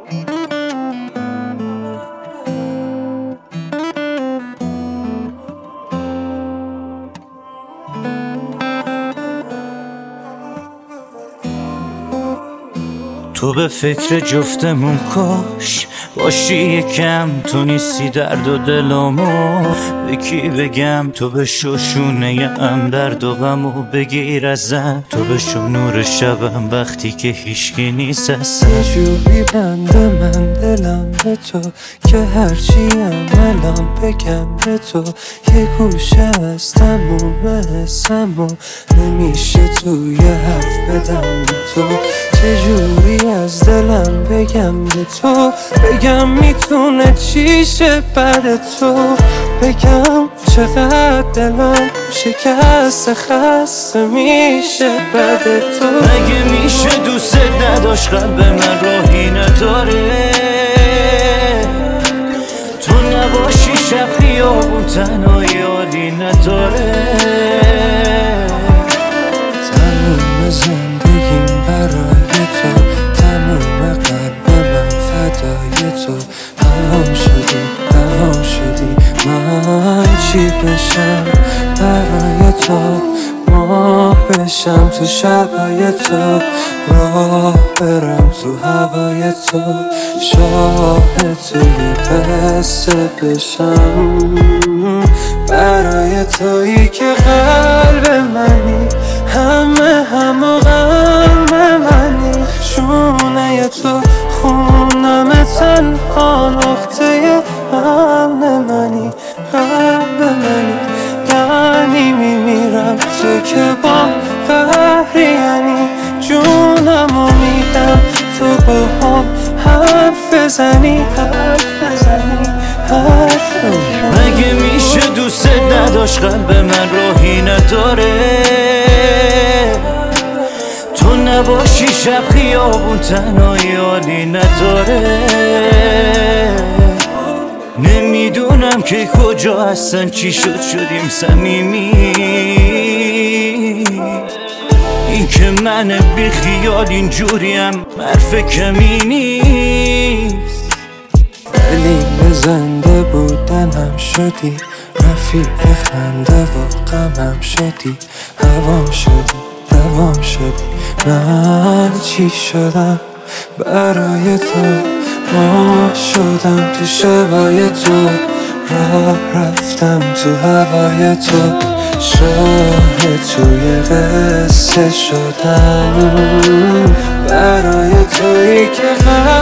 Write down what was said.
تو به فکر جفتمون کاش باشی یکم، تو نیستی درد و دلمو به کی بگم؟ تو بشو شونه ام درد و غمو بگیر ازم، تو بشو نور شبم وقتی که هیچکی نیست اصلا. جوری بنده من دلم به تو که هرچی الان بگم به تو یه گوشه از تموم حسم و نمیشه توی حرف بدم به تو. چجوری از دلم بگم به تو، بگم میتونه چی شه بعد تو، بگم چقدر دلم شکسته خسته میشه بعد تو. مگه میشه دوست نداشت قلب من راهی نداره، تو نباشی شب خیابون تنهایی حالی نداره. تموم زندگیم برای تو، تموم قلب من فدای تو. دوام شدی من چی بشم برای تو، ماه بشم تو شبای تو، راه برم تو هوای تو، شاه توی قصه بشم برای تویی که قلب منی، همه و غم منی، شونه تو خونم تنها نقطه امن منی، قلب منی، یعنی میمیرم تو که با قهری، یعنی جونمو میدم تو با هم حرف بزنی. مگه میشه دوست نداشت قلب من راهی نداره، تو نباشی شب خیابون تنهایی حالی نداره. نمیدونم که کجا هستن چی شدیم صمیمی، این که من بی خیال اینجوریم حرف کمی نیست. دلیل زنده بودنم شدی، رفیق خنده و غمم شدی، هوام شدی دوام شدی من چی شدم برای تو، ماه شدم تو شبای تو، راه رفتم تو هوای تو، شاه توی قصه شدم برای تویی که